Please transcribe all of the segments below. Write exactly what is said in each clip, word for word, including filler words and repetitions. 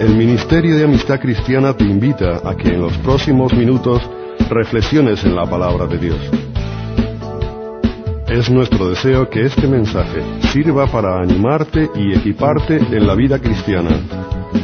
El Ministerio de Amistad Cristiana te invita a que en los próximos minutos reflexiones en la palabra de Dios. Es nuestro deseo que este mensaje sirva para animarte y equiparte en la vida cristiana.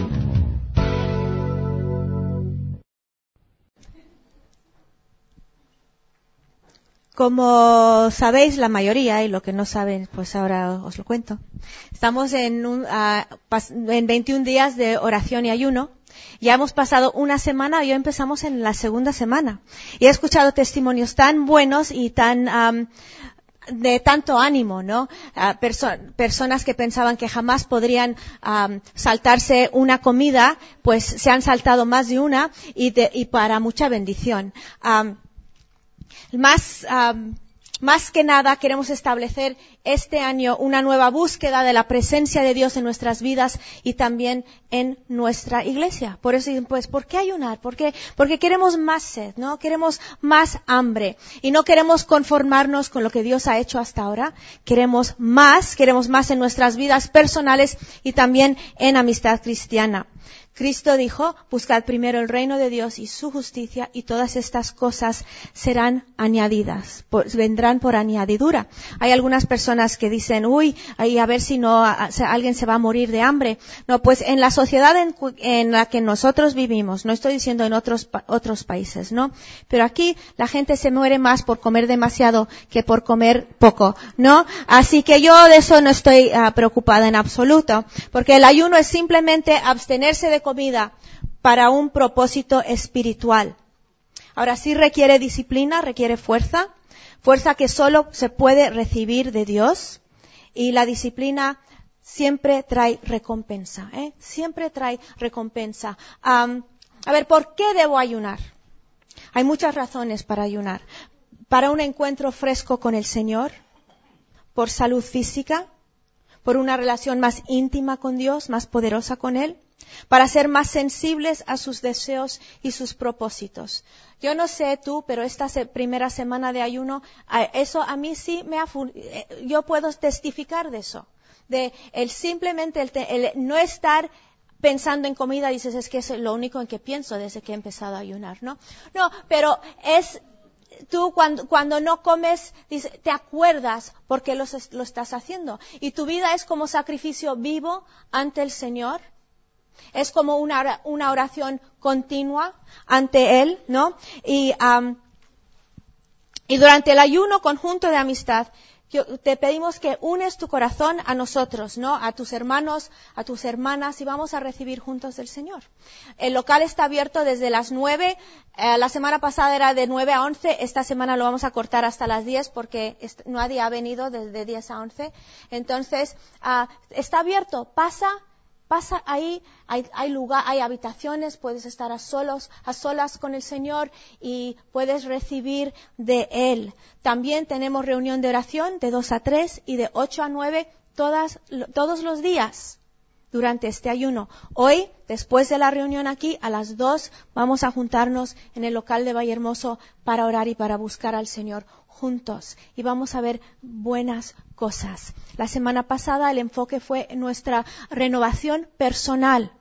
Como sabéis la mayoría, y lo que no saben, pues ahora os lo cuento. Estamos en, un, uh, pas- en veintiún días de oración y ayuno. Ya hemos pasado una semana y hoy empezamos en la segunda semana. Y he escuchado testimonios tan buenos y tan um, de tanto ánimo, ¿no? Uh, perso- personas que pensaban que jamás podrían um, saltarse una comida, pues se han saltado más de una y, de, y para mucha bendición. Um, Más, um, más que nada queremos establecer este año una nueva búsqueda de la presencia de Dios en nuestras vidas y también en nuestra iglesia. Por eso, pues, ¿por qué ayunar? ¿Por qué? Porque queremos más sed, ¿no? Queremos más hambre y no queremos conformarnos con lo que Dios ha hecho hasta ahora. Queremos más, queremos más en nuestras vidas personales y también en amistad cristiana. Cristo dijo, buscad primero el reino de Dios y su justicia y todas estas cosas serán añadidas, por, vendrán por añadidura. Hay algunas personas que dicen, uy, ahí a ver si no a, a, alguien se va a morir de hambre. No, pues en la sociedad en, en la que nosotros vivimos, no estoy diciendo en otros otros países, ¿no? Pero aquí la gente se muere más por comer demasiado que por comer poco, ¿no? Así que yo de eso no estoy uh, preocupada en absoluto, porque el ayuno es simplemente abstenerse de comida para un propósito espiritual. Ahora sí requiere disciplina, requiere fuerza, fuerza que solo se puede recibir de Dios, y la disciplina siempre trae recompensa, ¿eh? Siempre trae recompensa. Um, a ver, ¿por qué debo ayunar? Hay muchas razones para ayunar. Para un encuentro fresco con el Señor, por salud física, por una relación más íntima con Dios, más poderosa con Él, para ser más sensibles a sus deseos y sus propósitos. Yo no sé tú, pero esta se, primera semana de ayuno, eso a mí sí me ha, yo puedo testificar de eso, de el simplemente el, el no estar pensando en comida. Dices, es que es lo único en que pienso desde que he empezado a ayunar, ¿no? No, pero es tú cuando, cuando no comes, dice, te acuerdas por qué lo, lo estás haciendo. Y tu vida es como sacrificio vivo ante el Señor. Es como una, una oración continua ante Él, ¿no? Y, um, y durante el ayuno conjunto de amistad, yo, te pedimos que unes tu corazón a nosotros, ¿no? A tus hermanos, a tus hermanas, y vamos a recibir juntos del Señor. El local está abierto desde las nueve, eh, la semana pasada era de nueve a once, esta semana lo vamos a cortar hasta las diez porque est- nadie ha venido desde diez a once. Entonces, uh, está abierto, pasa. Pasa ahí, hay, hay lugar, hay habitaciones, puedes estar a solos, a solas con el Señor y puedes recibir de Él. También tenemos reunión de oración de dos a tres y de ocho a nueve todas, todos los días durante este ayuno. Hoy, después de la reunión aquí, a las dos vamos a juntarnos en el local de Vallehermoso para orar y para buscar al Señor juntos. Y vamos a ver buenas cosas. La semana pasada el enfoque fue nuestra renovación personal.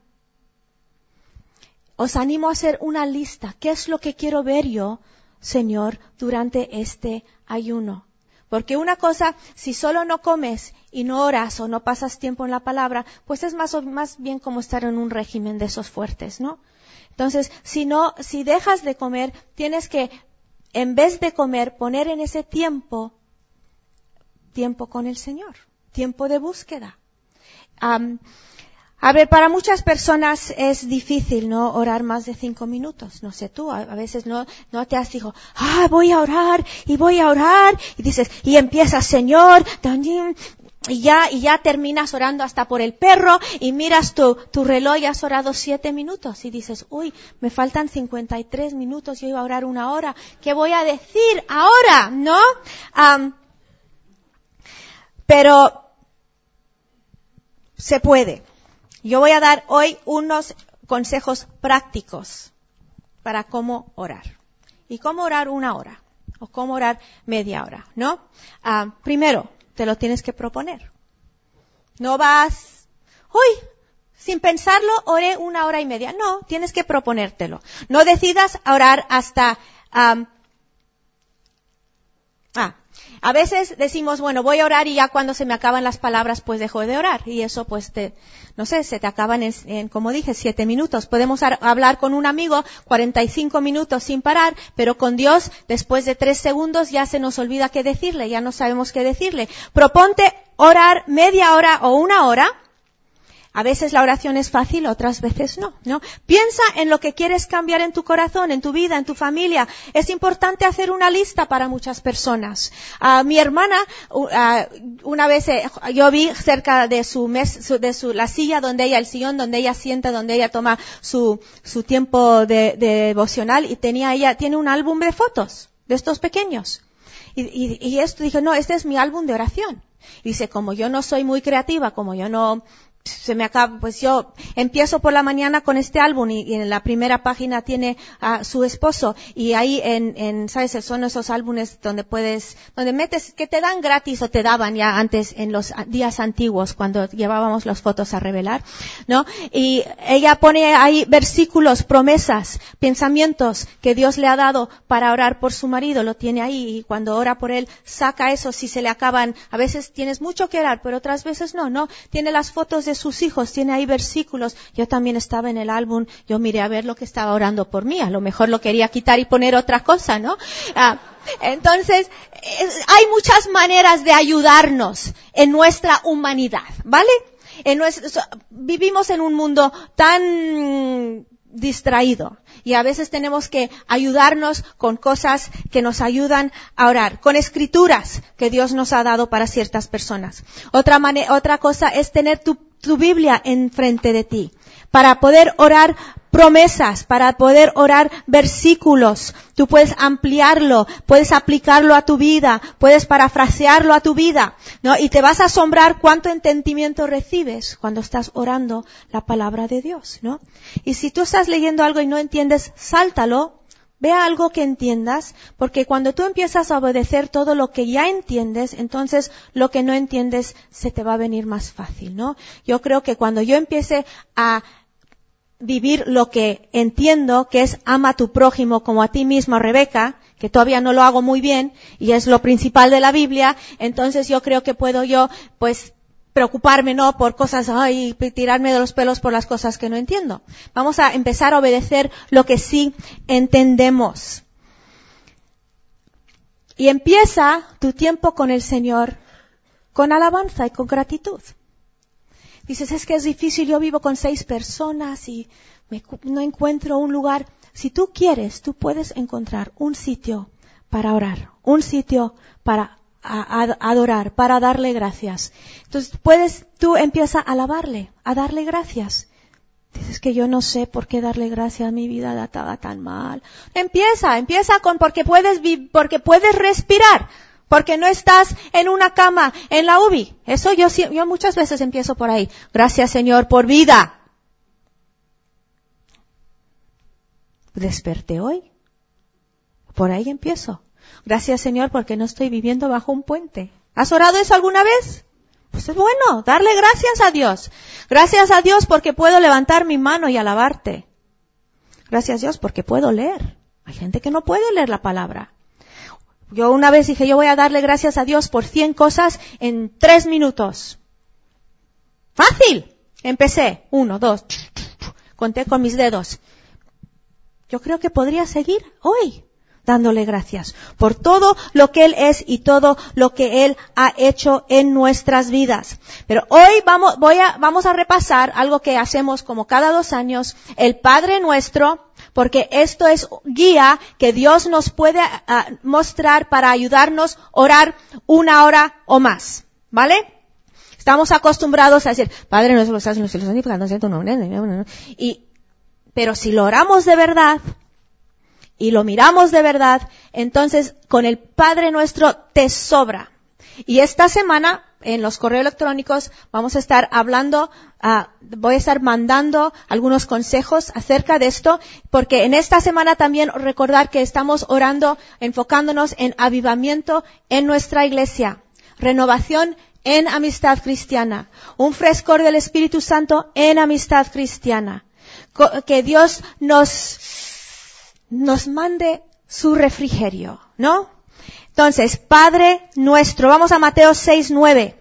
Os animo a hacer una lista. ¿Qué es lo que quiero ver yo, Señor, durante este ayuno? Porque una cosa, si solo no comes y no oras o no pasas tiempo en la palabra, pues es más, o, más bien como estar en un régimen de esos fuertes, ¿no? Entonces, si no, si dejas de comer, tienes que, en vez de comer, poner en ese tiempo, tiempo con el Señor, tiempo de búsqueda. Um, A ver, para muchas personas es difícil, ¿no? Orar más de cinco minutos. No sé tú, a, a veces no, no te has dicho, ah, voy a orar, y voy a orar, y dices, y empiezas, Señor, y ya, y ya terminas orando hasta por el perro, y miras tu, tu reloj y has orado siete minutos, y dices, uy, me faltan cincuenta y tres minutos, yo iba a orar una hora, ¿qué voy a decir ahora? ¿No? Um, pero, se puede. Yo voy a dar hoy unos consejos prácticos para cómo orar. Y cómo orar una hora, o cómo orar media hora, ¿no? Ah, primero, te lo tienes que proponer. No vas, uy, sin pensarlo, oré una hora y media. No, tienes que proponértelo. No decidas orar hasta... Um, ah, a veces decimos, bueno, voy a orar y ya cuando se me acaban las palabras, pues dejo de orar. Y eso, pues, te, no sé, se te acaban en, en como dije, siete minutos. Podemos ar- hablar con un amigo cuarenta y cinco minutos sin parar, pero con Dios, después de tres segundos, ya se nos olvida qué decirle, ya no sabemos qué decirle. Proponte orar media hora o una hora. A veces la oración es fácil, otras veces no, ¿no? Piensa en lo que quieres cambiar en tu corazón, en tu vida, en tu familia. Es importante hacer una lista para muchas personas. Uh, mi hermana, uh, una vez eh, yo vi cerca de su mes, su, de su, la silla donde ella, el sillón donde ella sienta, donde ella toma su, su tiempo de, de devocional, y tenía ella, tiene un álbum de fotos de estos pequeños. Y, y, y esto dije, no, este es mi álbum de oración. Y dice, como yo no soy muy creativa, como yo no, se me acaba, pues yo empiezo por la mañana con este álbum y, y en la primera página tiene a su esposo, y ahí en, en, sabes, son esos álbumes donde puedes, donde metes, que te dan gratis o te daban ya antes en los días antiguos cuando llevábamos las fotos a revelar, ¿no? Y ella pone ahí versículos, promesas, pensamientos que Dios le ha dado para orar por su marido, lo tiene ahí, y cuando ora por él saca eso si se le acaban. A veces tienes mucho que orar, pero otras veces no, no. Tiene las fotos de sus hijos, tiene ahí versículos. Yo también estaba en el álbum, yo miré a ver lo que estaba orando por mí, a lo mejor lo quería quitar y poner otra cosa, ¿no? Ah, entonces, es, hay muchas maneras de ayudarnos en nuestra humanidad, ¿vale? En nuestro, vivimos en un mundo tan distraído y a veces tenemos que ayudarnos con cosas que nos ayudan a orar, con escrituras que Dios nos ha dado para ciertas personas. Otra manera, otra cosa es tener tu, tu Biblia enfrente de ti para poder orar promesas, para poder orar versículos. Tú puedes ampliarlo, puedes aplicarlo a tu vida, puedes parafrasearlo a tu vida, ¿no? Y te vas a asombrar cuánto entendimiento recibes cuando estás orando la palabra de Dios, ¿no? Y si tú estás leyendo algo y no entiendes, sáltalo, ve a algo que entiendas, porque cuando tú empiezas a obedecer todo lo que ya entiendes, entonces lo que no entiendes se te va a venir más fácil, ¿no? Yo creo que cuando yo empiece a vivir lo que entiendo, que es ama a tu prójimo como a ti mismo, Rebeca, que todavía no lo hago muy bien y es lo principal de la Biblia, entonces yo creo que puedo yo, pues, preocuparme, ¿no?, por cosas, ay, tirarme de los pelos por las cosas que no entiendo. Vamos a empezar a obedecer lo que sí entendemos. Y empieza tu tiempo con el Señor con alabanza y con gratitud. Dices, es que es difícil, yo vivo con seis personas y me, no encuentro un lugar. Si tú quieres, tú puedes encontrar un sitio para orar, un sitio para a, a, adorar, para darle gracias. Entonces, puedes, tú empieza a alabarle, a darle gracias. Dices que yo no sé por qué darle gracias, mi vida estaba tan mal. Empieza, empieza con porque puedes, porque puedes respirar. Porque no estás en una cama, en la U B I. Eso yo, yo muchas veces empiezo por ahí. Gracias, Señor, por vida. Desperté hoy. Por ahí empiezo. Gracias, Señor, porque no estoy viviendo bajo un puente. ¿Has orado eso alguna vez? Pues es bueno, darle gracias a Dios. Gracias a Dios porque puedo levantar mi mano y alabarte. Gracias a Dios porque puedo leer. Hay gente que no puede leer la palabra. Yo una vez dije, yo voy a darle gracias a Dios por cien cosas en tres minutos. ¡Fácil! Empecé. Uno, dos. Conté con mis dedos. Yo creo que podría seguir hoy dándole gracias por todo lo que Él es y todo lo que Él ha hecho en nuestras vidas. Pero hoy vamos, voy a, vamos a repasar algo que hacemos como cada dos años, el Padre Nuestro, porque esto es guía que Dios nos puede uh, mostrar para ayudarnos a orar una hora o más, ¿vale? Estamos acostumbrados a decir, Padre Nuestro que estás en los cielos, santificado sea tu nombre, y, pero si lo oramos de verdad, y lo miramos de verdad, entonces con el Padre Nuestro te sobra. Y esta semana, en los correos electrónicos, vamos a estar hablando, uh, voy a estar mandando algunos consejos acerca de esto, porque en esta semana también recordar que estamos orando, enfocándonos en avivamiento en nuestra iglesia, renovación en amistad cristiana. Un frescor del Espíritu Santo en amistad cristiana. Que Dios nos, nos mande su refrigerio, ¿no? Entonces, Padre nuestro. Vamos a Mateo seis, nueve.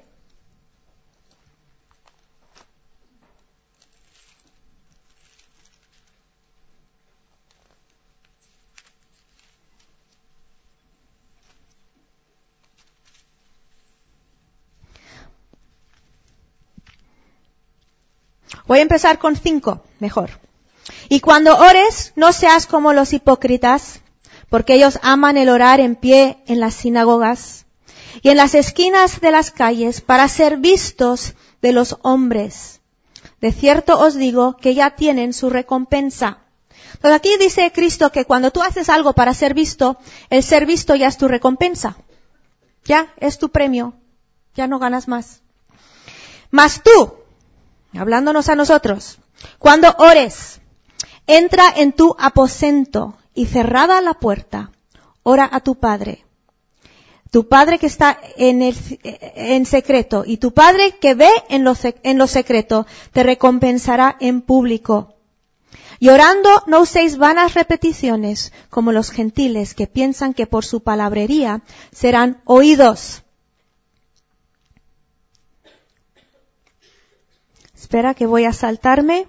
Voy a empezar con cinco, mejor. Y cuando ores, no seas como los hipócritas, porque ellos aman el orar en pie en las sinagogas y en las esquinas de las calles para ser vistos de los hombres. De cierto os digo que ya tienen su recompensa. Entonces aquí dice Cristo que cuando tú haces algo para ser visto, el ser visto ya es tu recompensa. Ya es tu premio. Ya no ganas más. Mas tú, hablándonos a nosotros, cuando ores, entra en tu aposento y cerrada la puerta, ora a tu Padre. Tu Padre que está en, el, en secreto y tu Padre que ve en lo, en lo secreto te recompensará en público. Y orando no uséis vanas repeticiones como los gentiles que piensan que por su palabrería serán oídos. Espera que voy a saltarme.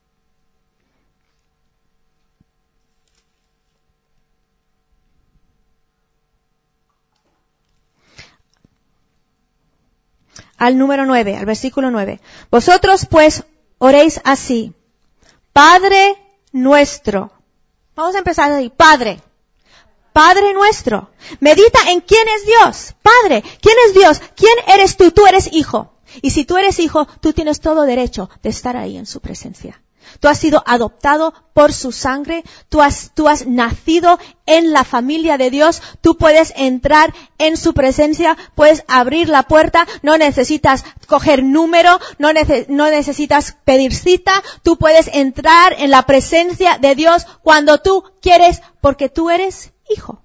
Al número nueve, al versículo nueve. Vosotros pues oréis así. Padre nuestro. Vamos a empezar ahí. Padre. Padre nuestro. Medita en quién es Dios. Padre. ¿Quién es Dios? ¿Quién eres tú? Tú eres hijo. Y si tú eres hijo, tú tienes todo derecho de estar ahí en su presencia. Tú has sido adoptado por su sangre, tú has, tú has nacido en la familia de Dios, tú puedes entrar en su presencia, puedes abrir la puerta, no necesitas coger número, no, nece- no necesitas pedir cita, tú puedes entrar en la presencia de Dios cuando tú quieres, porque tú eres hijo.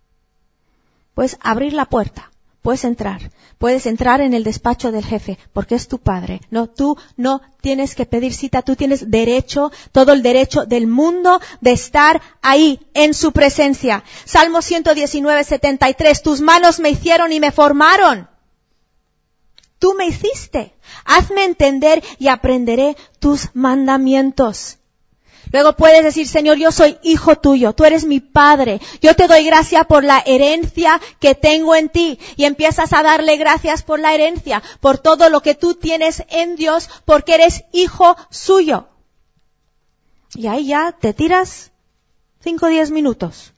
Puedes abrir la puerta. Puedes entrar, puedes entrar en el despacho del jefe, porque es tu padre. No, tú no tienes que pedir cita, tú tienes derecho, todo el derecho del mundo de estar ahí, en su presencia. Salmo ciento diecinueve, setenta y tres, tus manos me hicieron y me formaron. Tú me hiciste, hazme entender y aprenderé tus mandamientos. Luego puedes decir, Señor, yo soy hijo tuyo, tú eres mi padre, yo te doy gracias por la herencia que tengo en ti. Y empiezas a darle gracias por la herencia, por todo lo que tú tienes en Dios, porque eres hijo suyo. Y ahí ya te tiras cinco o diez minutos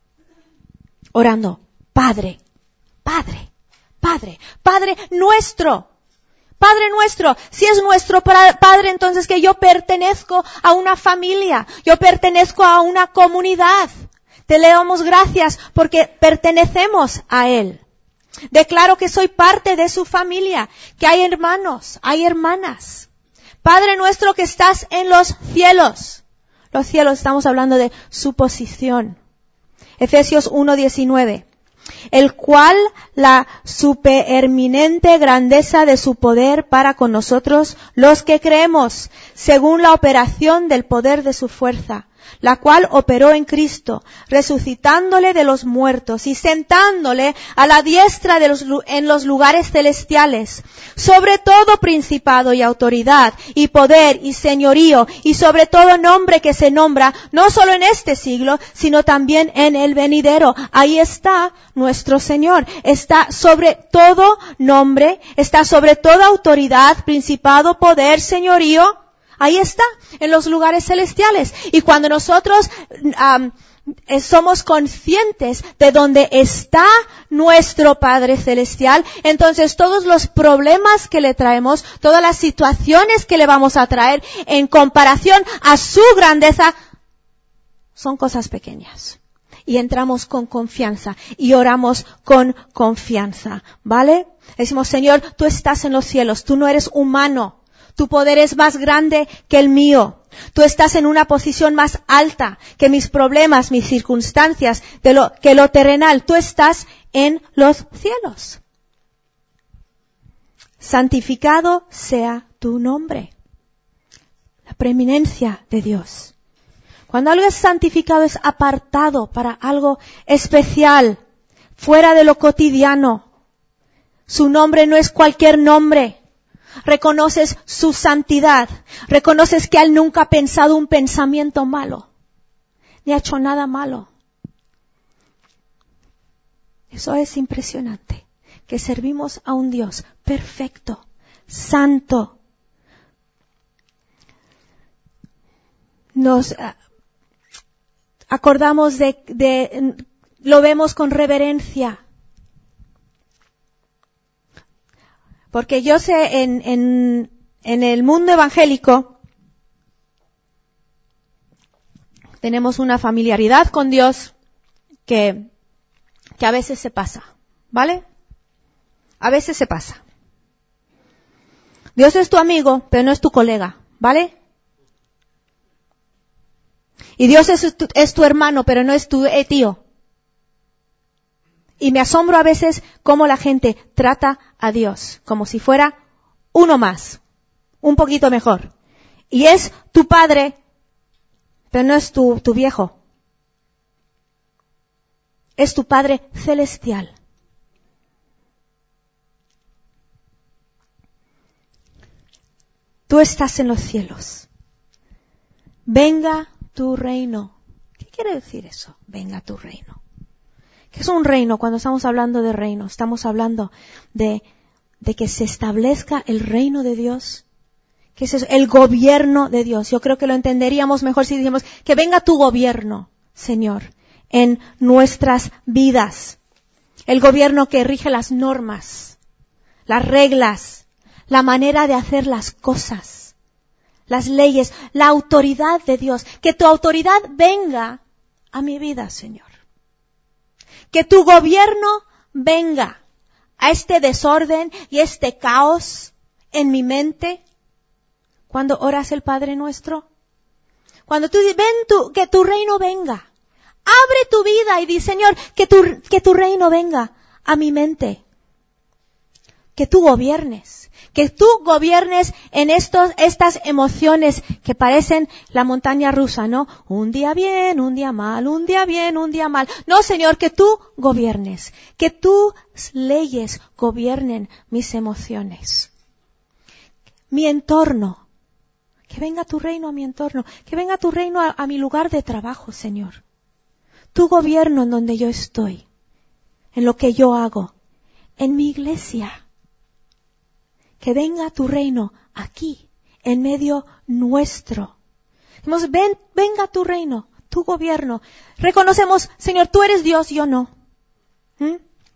orando, Padre, Padre, Padre, Padre nuestro. Padre nuestro, si es nuestro Padre, entonces que yo pertenezco a una familia, yo pertenezco a una comunidad. Te le damos gracias porque pertenecemos a Él. Declaro que soy parte de su familia, que hay hermanos, hay hermanas. Padre nuestro que estás en los cielos. Los cielos, estamos hablando de su posición. Efesios uno, diecinueve. El cual la supereminente grandeza de su poder para con nosotros los que creemos, según la operación del poder de su fuerza, la cual operó en Cristo, resucitándole de los muertos y sentándole a la diestra de los, en los lugares celestiales, sobre todo principado y autoridad y poder y señorío y sobre todo nombre que se nombra, no solo en este siglo, sino también en el venidero. Ahí está nuestro Señor, está sobre todo nombre, está sobre toda autoridad, principado, poder, señorío. Ahí está, en los lugares celestiales. Y cuando nosotros um, somos conscientes de dónde está nuestro Padre Celestial, entonces todos los problemas que le traemos, todas las situaciones que le vamos a traer en comparación a su grandeza, son cosas pequeñas. Y entramos con confianza y oramos con confianza, ¿vale? Decimos, Señor, tú estás en los cielos, tú no eres humano. Tu poder es más grande que el mío. Tú estás en una posición más alta que mis problemas, mis circunstancias, de lo, que lo terrenal. Tú estás en los cielos. santificado sea tu nombre. La preeminencia de Dios. Cuando algo es santificado es apartado para algo especial, fuera de lo cotidiano. Su nombre no es cualquier nombre. Reconoces su santidad. Reconoces que Él nunca ha pensado un pensamiento malo. Ni ha hecho nada malo. Eso es impresionante. Que servimos a un Dios perfecto, santo. Nos acordamos de, de, lo vemos con reverencia. Porque yo sé, en, en, en el mundo evangélico, tenemos una familiaridad con Dios que, que a veces se pasa, ¿vale? A veces se pasa. Dios es tu amigo, pero no es tu colega, ¿vale? Y Dios es tu, es tu hermano, pero no es tu eh, tío. Y me asombro a veces cómo la gente trata a Dios, como si fuera uno más, un poquito mejor. Y es tu padre, pero no es tu, tu viejo. Es tu Padre celestial. Tú estás en los cielos. Venga tu reino. ¿Qué quiere decir eso? Venga tu reino. ¿Qué es un reino? Cuando estamos hablando de reino, estamos hablando de, de que se establezca el reino de Dios. ¿Qué es eso? El gobierno de Dios. Yo creo que lo entenderíamos mejor si dijéramos que venga tu gobierno, Señor, en nuestras vidas. El gobierno que rige las normas, las reglas, la manera de hacer las cosas, las leyes, la autoridad de Dios. Que tu autoridad venga a mi vida, Señor. Que tu gobierno venga a este desorden y este caos en mi mente. Cuando oras el Padre Nuestro, cuando tú dices, ven tu, que tu reino venga, abre tu vida y di, Señor, que tu, que tu reino venga a mi mente. Que tú gobiernes, que tú gobiernes en estos, estas emociones que parecen la montaña rusa, ¿no? Un día bien, un día mal, un día bien, un día mal. No, Señor, que tú gobiernes, que tus leyes gobiernen mis emociones. Mi entorno, que venga tu reino a mi entorno, que venga tu reino a, a mi lugar de trabajo, Señor. Tu gobierno en donde yo estoy, en lo que yo hago, en mi iglesia. Que venga tu reino aquí, en medio nuestro. Decimos, ven, venga tu reino, tu gobierno. Reconocemos, Señor, tú eres Dios, yo no. ¿Mm?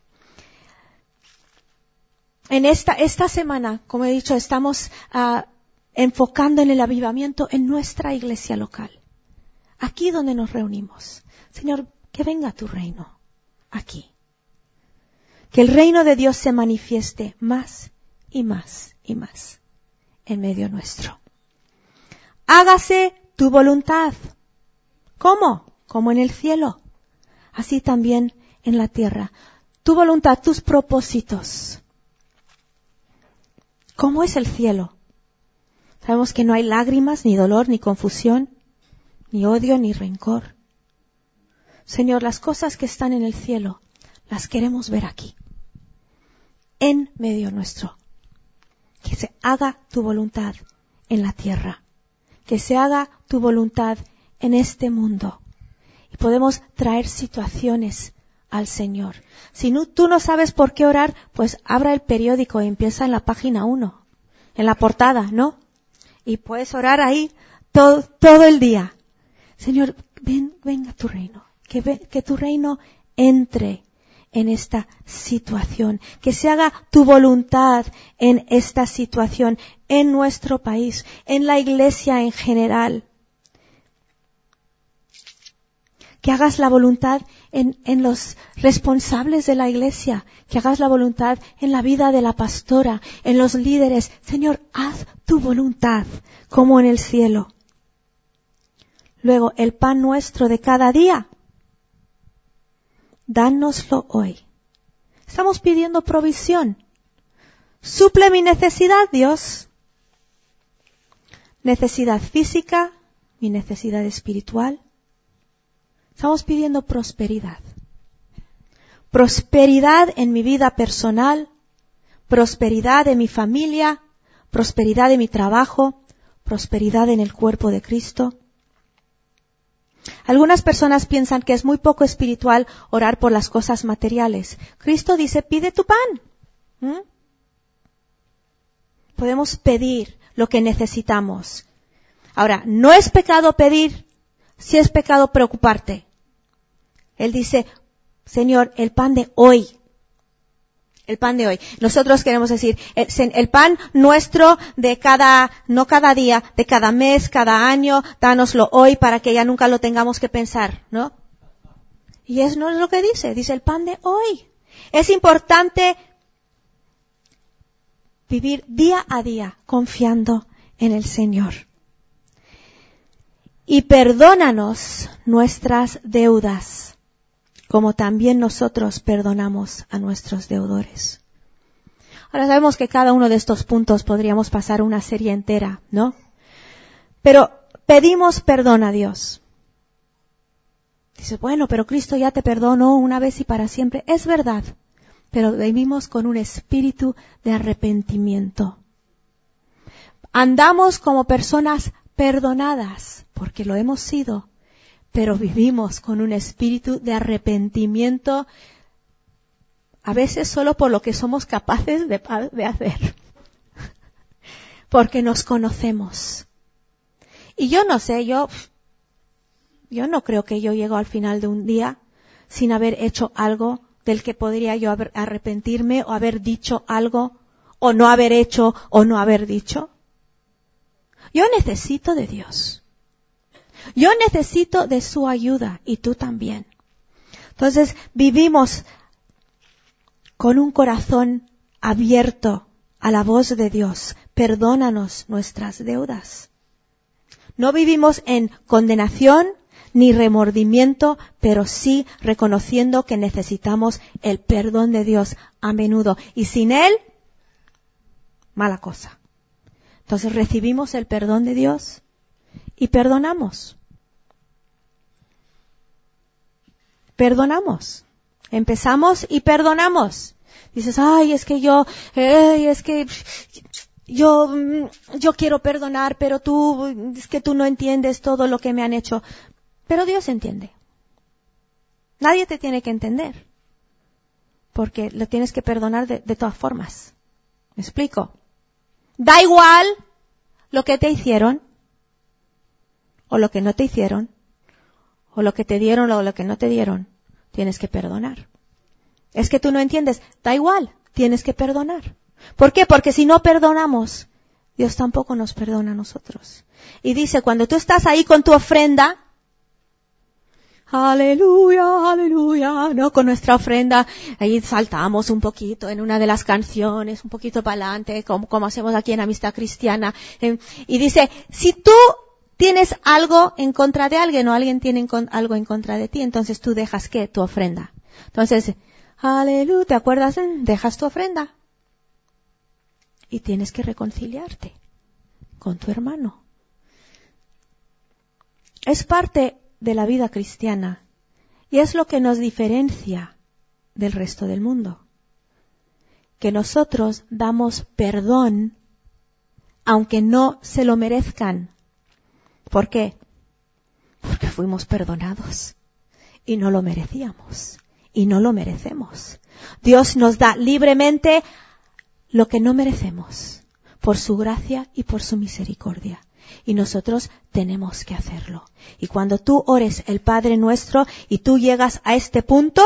En esta, esta semana, como he dicho, estamos uh, enfocando en el avivamiento en nuestra iglesia local. Aquí donde nos reunimos. Señor, que venga tu reino aquí. Que el reino de Dios se manifieste más y más y más en medio nuestro. Hágase tu voluntad. ¿Cómo? Como en el cielo, así también en la tierra. Tu voluntad, tus propósitos. ¿Cómo es el cielo? Sabemos que no hay lágrimas, ni dolor, ni confusión, ni odio, ni rencor. Señor, las cosas que están en el cielo, las queremos ver aquí, en medio nuestro. Que se haga tu voluntad en la tierra. Que se haga tu voluntad en este mundo. Y podemos traer situaciones al Señor. Si no, tú no sabes por qué orar, pues abra el periódico y empieza en la página uno, en la portada, ¿no? Y puedes orar ahí todo, todo el día. Señor, ven, venga tu reino. Que, ve, que tu reino entre en esta situación, que se haga tu voluntad en esta situación, en nuestro país, en la iglesia en general. Que hagas la voluntad en, en los responsables de la iglesia, que hagas la voluntad en la vida de la pastora, en los líderes. Señor, haz tu voluntad como en el cielo. Luego, el pan nuestro de cada día, dánoslo hoy. Estamos pidiendo provisión. Suple mi necesidad, Dios. Necesidad física, mi necesidad espiritual. Estamos pidiendo prosperidad. Prosperidad en mi vida personal, prosperidad en mi familia, prosperidad en mi trabajo, prosperidad en el cuerpo de Cristo. Algunas personas piensan que es muy poco espiritual orar por las cosas materiales. Cristo dice, pide tu pan. ¿Mm? Podemos pedir lo que necesitamos. Ahora, no es pecado pedir, sí es pecado preocuparte. Él dice, Señor, el pan de hoy. El pan de hoy. Nosotros queremos decir, el, el pan nuestro de cada, no cada día, de cada mes, cada año, dánoslo hoy para que ya nunca lo tengamos que pensar, ¿no? Y eso no es lo que dice, dice el pan de hoy. Es importante vivir día a día confiando en el Señor. Y perdónanos nuestras deudas, como también nosotros perdonamos a nuestros deudores. Ahora sabemos que cada uno de estos puntos podríamos pasar una serie entera, ¿no? Pero pedimos perdón a Dios. Dice, bueno, pero Cristo ya te perdonó una vez y para siempre. Es verdad, pero vivimos con un espíritu de arrepentimiento. Andamos como personas perdonadas, porque lo hemos sido, pero vivimos con un espíritu de arrepentimiento, a veces solo por lo que somos capaces de, de hacer, porque nos conocemos. Y yo no sé, yo, yo no creo que yo llego al final de un día sin haber hecho algo del que podría yo arrepentirme o haber dicho algo, o no haber hecho o no haber dicho. Yo necesito de Dios. Yo necesito de su ayuda y tú también. Entonces vivimos con un corazón abierto a la voz de Dios. Perdónanos nuestras deudas. No vivimos en condenación ni remordimiento, pero sí reconociendo que necesitamos el perdón de Dios a menudo. Y sin Él, mala cosa. Entonces recibimos el perdón de Dios y perdonamos. Perdonamos. Empezamos y perdonamos. Dices, ay, es que yo, ay, es que yo, yo quiero perdonar, pero tú, es que tú no entiendes todo lo que me han hecho. Pero Dios entiende. Nadie te tiene que entender. Porque lo tienes que perdonar de, de todas formas. ¿Me explico? Da igual lo que te hicieron, o lo que no te hicieron, o lo que te dieron o lo que no te dieron. Tienes que perdonar. Es que tú no entiendes. Da igual, tienes que perdonar. ¿Por qué? Porque si no perdonamos, Dios tampoco nos perdona a nosotros. Y dice, cuando tú estás ahí con tu ofrenda, aleluya, aleluya, ¿no? Con nuestra ofrenda, ahí saltamos un poquito en una de las canciones, un poquito para adelante, como, como hacemos aquí en Amistad Cristiana. Eh, y dice, si tú tienes algo en contra de alguien o alguien tiene en con, algo en contra de ti, entonces tú dejas, ¿qué? Tu ofrenda. Entonces, aleluya, ¿te acuerdas? Dejas tu ofrenda. Y tienes que reconciliarte con tu hermano. Es parte de la vida cristiana y es lo que nos diferencia del resto del mundo. Que nosotros damos perdón aunque no se lo merezcan. ¿Por qué? Porque fuimos perdonados y no lo merecíamos y no lo merecemos. Dios nos da libremente lo que no merecemos por su gracia y por su misericordia. Y nosotros tenemos que hacerlo. Y cuando tú ores el Padre Nuestro y tú llegas a este punto,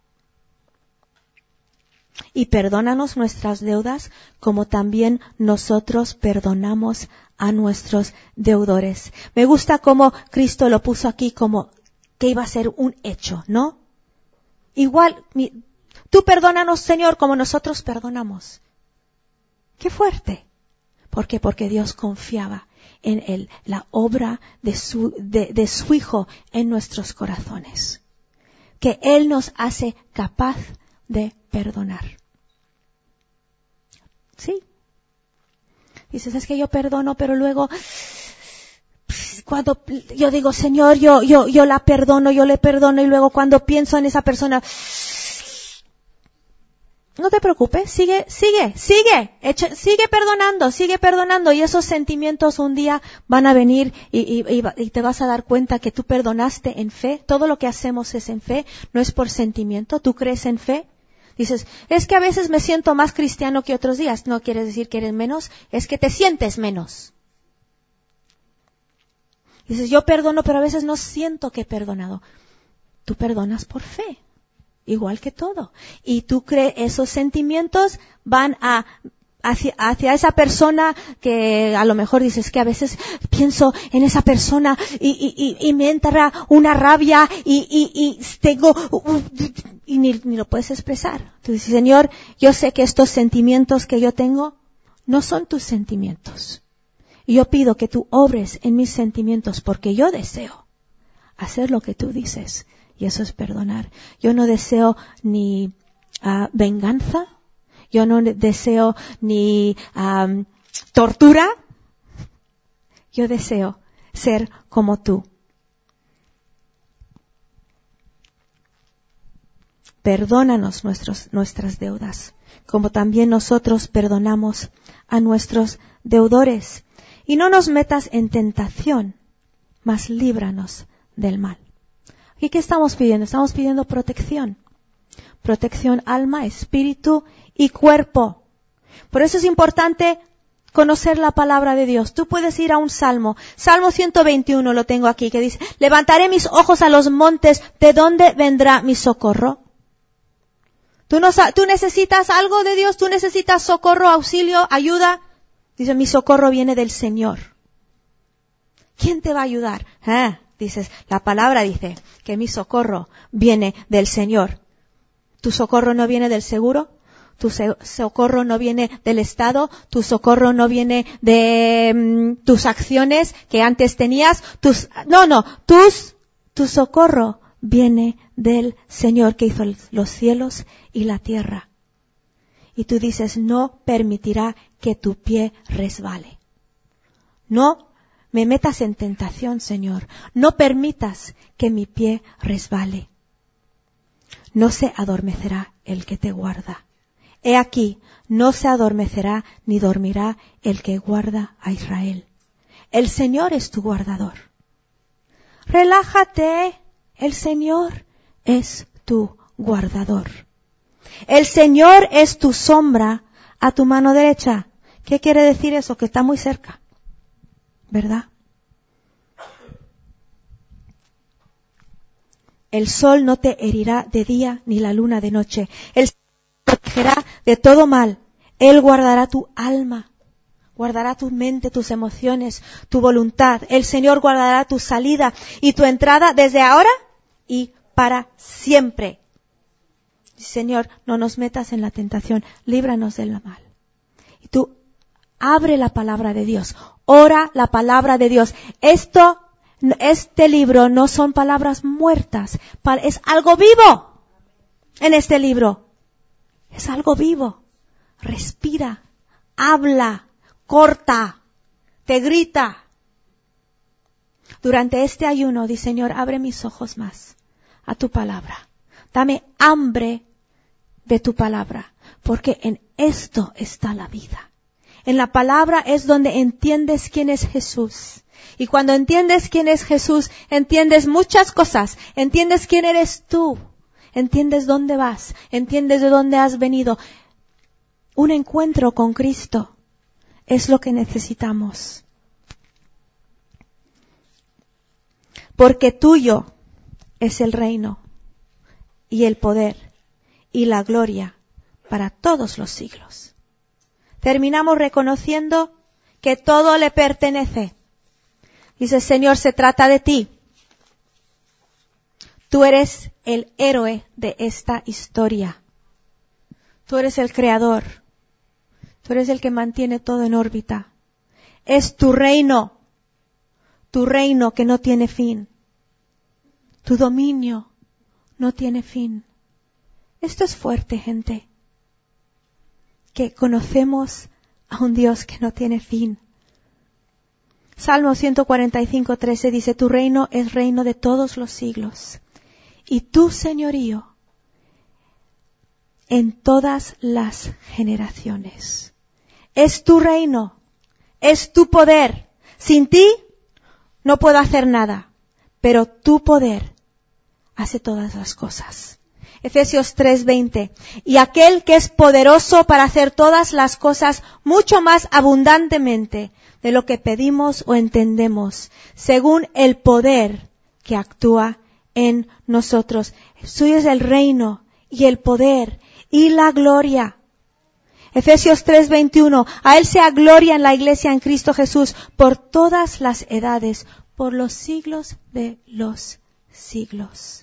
y perdónanos nuestras deudas, como también nosotros perdonamos a nuestros deudores. Me gusta cómo Cristo lo puso aquí como que iba a ser un hecho, ¿no? Igual, mi, tú perdónanos, Señor, como nosotros perdonamos. ¡Qué fuerte! ¿Por qué? Porque Dios confiaba en él, la obra de su, de, de su Hijo en nuestros corazones. Que Él nos hace capaz de perdonar. Sí. Dices, es que yo perdono, pero luego, cuando yo digo, Señor, yo, yo, yo la perdono, yo le perdono, y luego cuando pienso en esa persona, no te preocupes, sigue, sigue, sigue, echa, sigue perdonando, sigue perdonando, y esos sentimientos un día van a venir y, y, y, y te vas a dar cuenta que tú perdonaste en fe. Todo lo que hacemos es en fe, no es por sentimiento. ¿Tú crees en fe? Dices, es que a veces me siento más cristiano que otros días. No quiere decir que eres menos, es que te sientes menos. Dices, yo perdono, pero a veces no siento que he perdonado. Tú perdonas por fe. Igual que todo. Y tú crees, esos sentimientos van a, hacia, hacia esa persona que a lo mejor dices que a veces pienso en esa persona y, y, y, y me entra una rabia y, y, y tengo, y ni, ni lo puedes expresar. Tú dices, Señor, yo sé que estos sentimientos que yo tengo no son tus sentimientos. Y yo pido que tú obres en mis sentimientos porque yo deseo hacer lo que tú dices. Y eso es perdonar. Yo no deseo ni uh, venganza. Yo no deseo ni um, tortura. Yo deseo ser como tú. Perdónanos nuestros, nuestras deudas, como también nosotros perdonamos a nuestros deudores. Y no nos metas en tentación, mas líbranos del mal. ¿Y qué estamos pidiendo? Estamos pidiendo protección. Protección alma, espíritu y cuerpo. Por eso es importante conocer la palabra de Dios. Tú puedes ir a un salmo. Salmo ciento veintiuno lo tengo aquí, que dice, levantaré mis ojos a los montes, ¿de dónde vendrá mi socorro? ¿Tú, no, tú necesitas algo de Dios? ¿Tú necesitas socorro, auxilio, ayuda? Dice, mi socorro viene del Señor. ¿Quién te va a ayudar? Ah, dices, la palabra dice que mi socorro viene del Señor. ¿Tu socorro no viene del seguro? ¿Tu socorro no viene del Estado? ¿Tu socorro no viene de mm, tus acciones que antes tenías? Tus, no, no, tus, tu socorro viene del Señor que hizo los cielos y la tierra. Y tú dices, no permitirá que tu pie resbale. No me metas en tentación, Señor. No permitas que mi pie resbale. No se adormecerá el que te guarda. He aquí, no se adormecerá ni dormirá el que guarda a Israel. El Señor es tu guardador. Relájate, el Señor es tu guardador. El Señor es tu sombra a tu mano derecha. ¿Qué quiere decir eso? Que está muy cerca, ¿verdad? El sol no te herirá de día ni la luna de noche. Él te protegerá de todo mal. Él guardará tu alma, guardará tu mente, tus emociones, tu voluntad. El Señor guardará tu salida y tu entrada desde ahora y para siempre. Señor, no nos metas en la tentación, líbranos del mal. Y tú abre la palabra de Dios, ora la palabra de Dios. Esto, este libro no son palabras muertas, es algo vivo en este libro. Es algo vivo. Respira, habla, corta, te grita. Durante este ayuno, di, Señor, abre mis ojos más a tu palabra. Dame hambre de tu palabra, porque en esto está la vida. En la palabra es donde entiendes quién es Jesús. Y cuando entiendes quién es Jesús, entiendes muchas cosas. Entiendes quién eres tú. Entiendes dónde vas. Entiendes de dónde has venido. Un encuentro con Cristo es lo que necesitamos. Porque tuyo es el reino y el poder y la gloria para todos los siglos. Terminamos reconociendo que todo le pertenece. Dice, Señor, se trata de ti. Tú eres el héroe de esta historia. Tú eres el creador. Tú eres el que mantiene todo en órbita. Es tu reino. Tu reino que no tiene fin. Tu dominio no tiene fin. Esto es fuerte, gente. que conocemos a un Dios que no tiene fin. Salmo ciento cuarenta y cinco, trece dice, tu reino es reino de todos los siglos, y tu señorío en todas las generaciones. Es tu reino, es tu poder. Sin ti no puedo hacer nada, pero tu poder hace todas las cosas. Efesios tres veinte. Y aquel que es poderoso para hacer todas las cosas mucho más abundantemente de lo que pedimos o entendemos, según el poder que actúa en nosotros. Suyo es el reino y el poder y la gloria. Efesios tres veintiuno. A Él sea gloria en la Iglesia en Cristo Jesús por todas las edades, por los siglos de los siglos.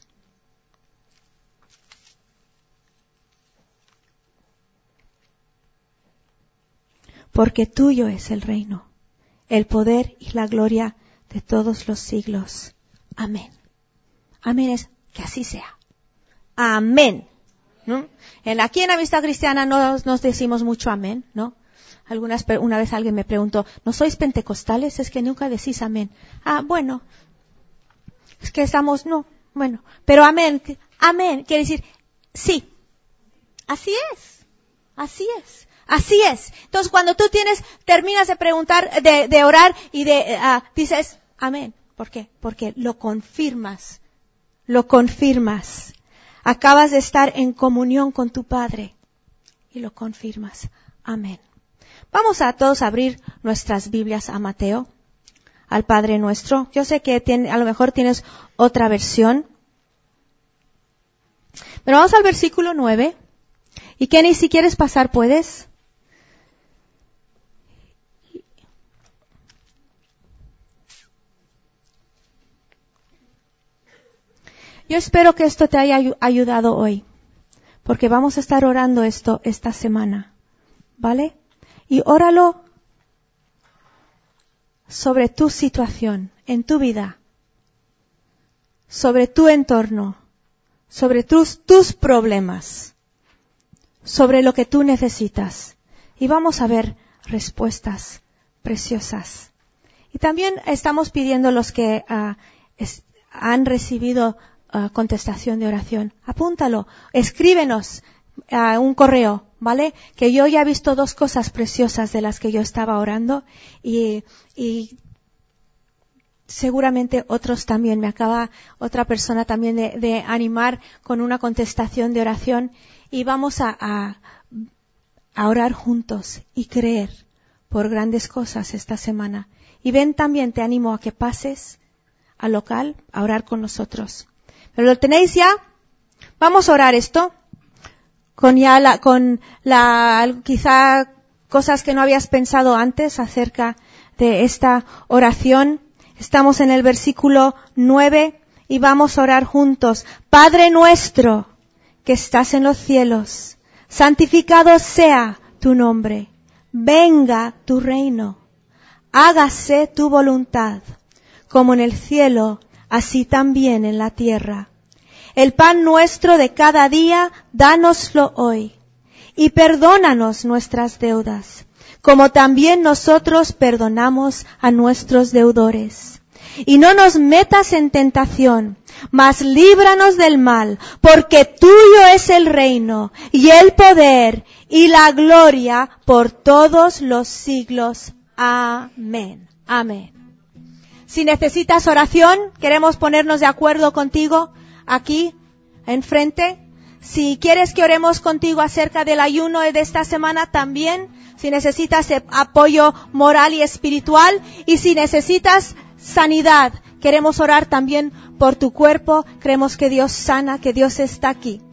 Porque tuyo es el reino, el poder y la gloria de todos los siglos. Amén. Amén es que así sea. Amén. ¿No? En, aquí en Amistad Cristiana no nos decimos mucho amén, ¿no? Algunas, una vez alguien me preguntó, ¿no sois pentecostales? Es que nunca decís amén. Ah, bueno. Es que estamos, no, bueno. Pero amén, amén quiere decir, sí. Así es. Así es. Así es. Entonces, cuando tú tienes, terminas de preguntar, de, de orar y de, uh, dices, amén. ¿Por qué? Porque lo confirmas. Lo confirmas. Acabas de estar en comunión con tu Padre y lo confirmas. Amén. Vamos a todos abrir nuestras Biblias a Mateo, al Padre Nuestro. Yo sé que tiene, a lo mejor tienes otra versión. Pero vamos al versículo nueve. Y Kenny, si quieres pasar, puedes. Yo espero que esto te haya ayudado hoy, porque vamos a estar orando esto esta semana, ¿vale? Y óralo sobre tu situación, en tu vida, sobre tu entorno, sobre tus, tus problemas, sobre lo que tú necesitas. Y vamos a ver respuestas preciosas. Y también estamos pidiendo los que uh, es, han recibido Uh, contestación de oración. Apúntalo, escríbenos uh, un correo, ¿vale? Que yo ya he visto dos cosas preciosas de las que yo estaba orando y, y seguramente otros también. Me acaba otra persona también de, de animar con una contestación de oración y vamos a, a, a orar juntos y creer por grandes cosas esta semana. Y ven también, te animo a que pases al local a orar con nosotros. ¿Pero lo tenéis ya? Vamos a orar esto. Con ya la, con la, quizá cosas que no habías pensado antes acerca de esta oración. Estamos en el versículo nueve y vamos a orar juntos. Padre nuestro que estás en los cielos, santificado sea tu nombre. Venga tu reino. Hágase tu voluntad, como en el cielo, así también en la tierra. El pan nuestro de cada día, dánoslo hoy. Y perdónanos nuestras deudas, como también nosotros perdonamos a nuestros deudores. Y no nos metas en tentación, mas líbranos del mal, porque tuyo es el reino, y el poder, y la gloria por todos los siglos. Amén. Amén. Si necesitas oración, queremos ponernos de acuerdo contigo aquí, enfrente. Si quieres que oremos contigo acerca del ayuno de esta semana también, si necesitas apoyo moral y espiritual, y si necesitas sanidad, queremos orar también por tu cuerpo. Creemos que Dios sana, que Dios está aquí.